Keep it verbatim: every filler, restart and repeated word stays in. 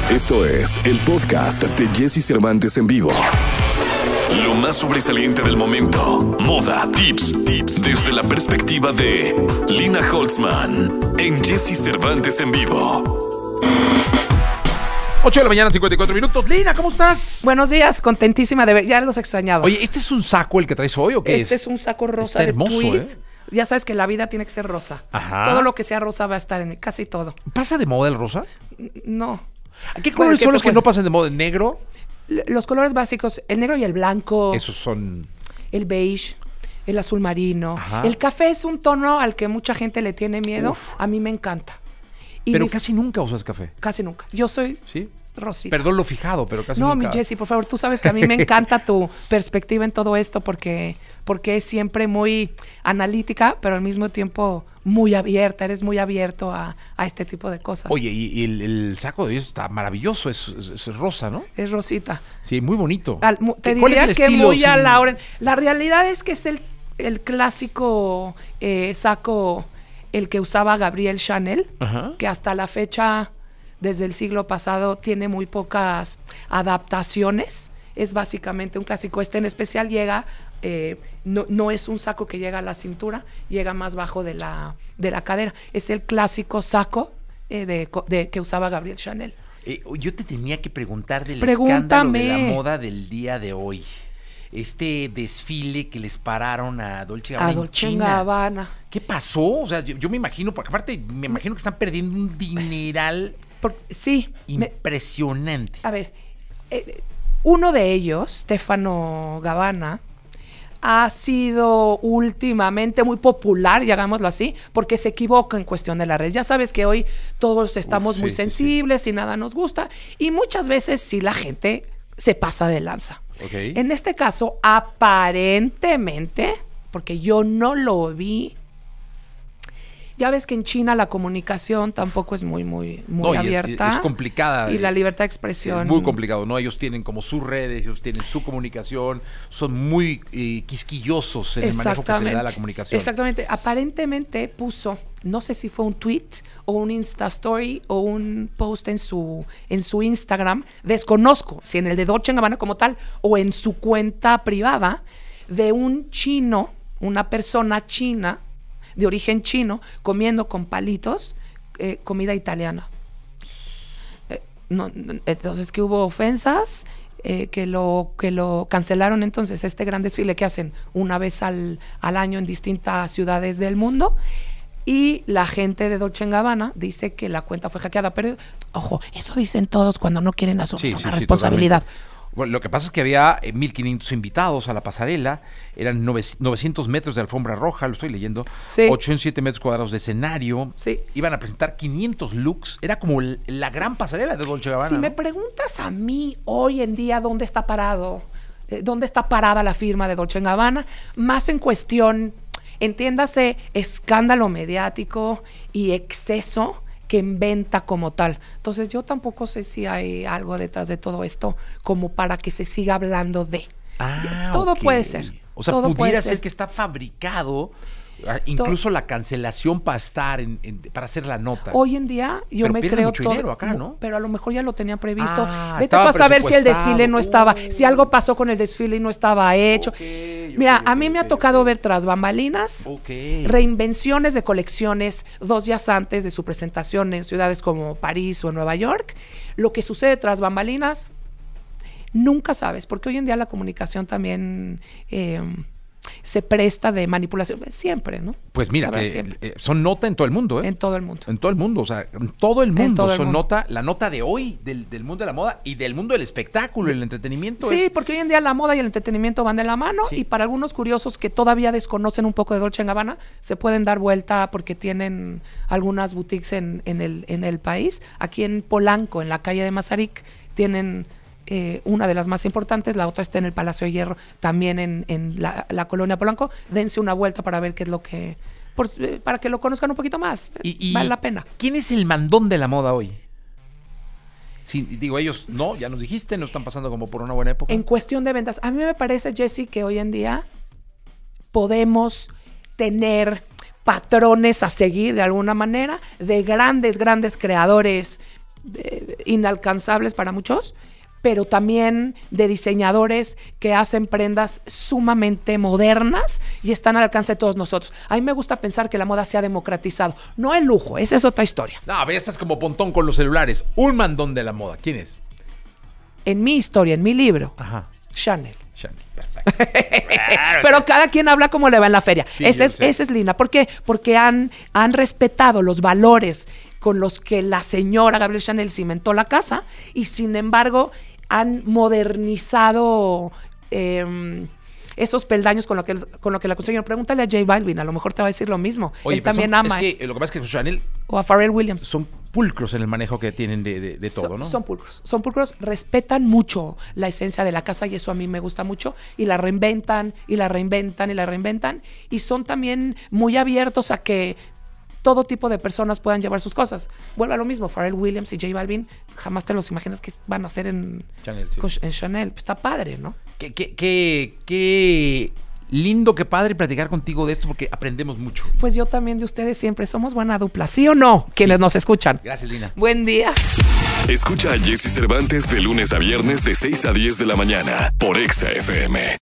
Esto es el podcast de Jesse Cervantes en vivo. Lo más sobresaliente del momento. Moda, tips, desde la perspectiva de Lina Holtzman en Jesse Cervantes en vivo. ocho de la mañana, cincuenta y cuatro minutos. Lina, ¿cómo estás? Buenos días, contentísima de ver. Ya los extrañaba. Oye, ¿este es un saco el que traes hoy o qué este es? Este es un saco rosa Está de hermoso, tweed. ¿eh? Ya sabes que la vida tiene que ser rosa. Ajá. Todo lo que sea rosa va a estar en mí, casi todo. ¿Pasa de moda el rosa? No. ¿Qué Bueno, colores ¿qué son te los que puede- no pasan de moda? ¿El negro? L- Los colores básicos, el negro y el blanco, Esos son... el beige, el azul marino. Ajá. El café es un tono al que mucha gente le tiene miedo. Uf. A mí me encanta. Y Pero mi- casi nunca usas café. casi nunca. Yo soy ¿Sí? rosita. Perdón lo fijado, pero casi No, nunca. mi Jessy, por favor, tú sabes que a mí me encanta tu perspectiva en todo esto porque, porque es siempre muy analítica, pero al mismo tiempo muy abierta. Eres muy abierto a, a este tipo de cosas. Oye, y, y el, el saco de hoy está maravilloso, es, es- es rosa, ¿no? Es rosita. Sí, muy bonito. Al- mu- te ¿Cuál es diría el que estilo muy a sin- la hora. La realidad es que es el, el clásico eh, saco, el que usaba Gabriel Chanel, Ajá. que hasta la fecha, desde el siglo pasado, tiene muy pocas adaptaciones. Es básicamente un clásico. Este en especial llega, eh, no, no es un saco que llega a la cintura, llega más bajo de la, de la cadera. Es el clásico saco eh, de, co- de- que usaba Gabriel Chanel. Eh, yo te tenía que preguntar del Pregúntame. escándalo de la moda del día de hoy. Este desfile que les pararon a Dolce Gabbana A en Dolce China. Gabbana. ¿Qué pasó? O sea, yo, yo me imagino, porque aparte me imagino que están perdiendo un dineral Por- sí. me- impresionante. A ver, eh, uno de ellos, Stefano Gabbana, ha sido últimamente muy popular, llamémoslo así, porque se equivoca en cuestión de las redes. Ya sabes que hoy todos estamos Uf, muy sí, sí, sensibles y nada nos gusta, y muchas veces sí la gente se pasa de lanza. Ok. En este caso, aparentemente, porque yo no lo vi. Ya ves que en China la comunicación tampoco es muy, muy, muy No, y es- abierta. es complicada, Y eh, la libertad de Es expresión. muy complicado, ¿no? Ellos tienen como sus redes, ellos tienen su comunicación, son muy eh, quisquillosos en el manejo que se le da a la comunicación. Exactamente. Aparentemente puso, no sé si fue un tweet o un Insta Story o un post en su, en su Instagram, desconozco si en el de Dolce and Gabbana como tal o en su cuenta privada, de un chino, una persona china, de origen chino, comiendo con palitos eh, comida italiana. Eh, no, no, entonces que hubo ofensas, eh, que lo que lo cancelaron. Entonces este gran desfile que hacen una vez al, al año en distintas ciudades del mundo, y la gente de Dolce and Gabbana dice que la cuenta fue hackeada, pero ojo, eso dicen todos cuando no quieren asumir Sí, una sí, sí, responsabilidad. totalmente. Bueno, lo que pasa es que había eh, mil quinientos invitados a la pasarela, eran nove- novecientos metros de alfombra roja, lo estoy leyendo, Sí. ochocientos siete metros cuadrados de escenario, Sí. iban a presentar quinientos looks, era como el- la gran pasarela de Dolce Gabbana. Si me ¿no? preguntas a mí hoy en día dónde está parado, eh, dónde está parada la firma de Dolce and Gabbana, más en cuestión, entiéndase, escándalo mediático y exceso que en venta como tal. Entonces yo tampoco sé si hay algo detrás de todo esto como para que se siga hablando de. Ah, Todo ok. puede ser. O sea, todo puede pudiera ser. ser que está fabricado, ah, incluso la cancelación para estar, en, en- para hacer la nota. Hoy en día yo Pero me pierden creo mucho todo, dinero acá, ¿no? Pero a lo mejor ya lo tenían previsto. Ah, Vete tú estaba a saber si el presupuestado. desfile no estaba, Uh, si algo pasó con el desfile y no estaba hecho. Ok, Mira, ok, a mí ok, me ha ok, tocado ok. ver tras bambalinas Ok. reinvenciones de colecciones dos días antes de su presentación en ciudades como París o Nueva York. Lo que sucede tras bambalinas, nunca sabes, porque hoy en día la comunicación también eh, se presta de manipulación, siempre, ¿no? Pues mira, La verdad, que siempre. eh, son nota en todo el mundo, ¿eh? En todo el mundo. En todo el mundo, o sea, en todo el mundo todo el son mundo. nota, la nota de hoy del, del mundo de la moda y del mundo del espectáculo, el entretenimiento. Sí, es- porque hoy en día la moda y el entretenimiento van de la mano, Sí. y para algunos curiosos que todavía desconocen un poco de Dolce and Gabbana, se pueden dar vuelta porque tienen algunas boutiques en, en, el, en el país. Aquí en Polanco, en la calle de Mazarik, tienen eh, una de las más importantes, la otra está en el Palacio de Hierro, también en, en la, la colonia Polanco. Dense una vuelta para ver qué es lo que... por- eh, para que lo conozcan un poquito más. Y- y Vale la pena. ¿Quién es el mandón de la moda hoy? Sí, digo, ellos no, ya nos dijiste, no están pasando como por una buena época. En cuestión de ventas, a mí me parece, Jesse, que hoy en día podemos tener patrones a seguir de alguna manera de grandes, grandes creadores de, inalcanzables para muchos, pero también de diseñadores que hacen prendas sumamente modernas y están al alcance de todos nosotros. A mí me gusta pensar que la moda se ha democratizado, no el lujo, esa es otra historia. No, ya estás como Pontón con los celulares, un mandón de la moda. ¿Quién es? En mi historia, en mi libro, Ajá. Chanel. Chanel, perfecto. Pero cada quien habla como le va en la feria. Sí, esa, es, esa es linda. ¿Por qué? Porque han, han respetado los valores con los que la señora Gabrielle Chanel cimentó la casa y sin embargo han modernizado eh, esos peldaños con lo que con lo que la consiguieron. Pregúntale a J Balvin, a lo mejor te va a decir lo mismo. Oye, Él también son, ama. Es que lo que pasa es que Chanel o a Pharrell Williams. Son pulcros en el manejo que tienen de, de, de todo, son, ¿no? Son pulcros, son pulcros, respetan mucho la esencia de la casa y eso a mí me gusta mucho y la reinventan y la reinventan y la reinventan y son también muy abiertos a que todo tipo de personas puedan llevar sus cosas. Vuelve a lo mismo, Pharrell Williams y J Balvin, jamás te los imaginas que van a hacer en Chanel. Sí. En Chanel. Está padre, ¿no? Qué, qué, qué, qué lindo, qué padre platicar contigo de esto porque aprendemos mucho. Pues yo también de ustedes siempre somos buena dupla, ¿sí o no? Quienes sí. nos escuchan. Gracias, Lina. Buen día. Escucha a Jessy Cervantes de lunes a viernes de seis a diez de la mañana por Exa F M.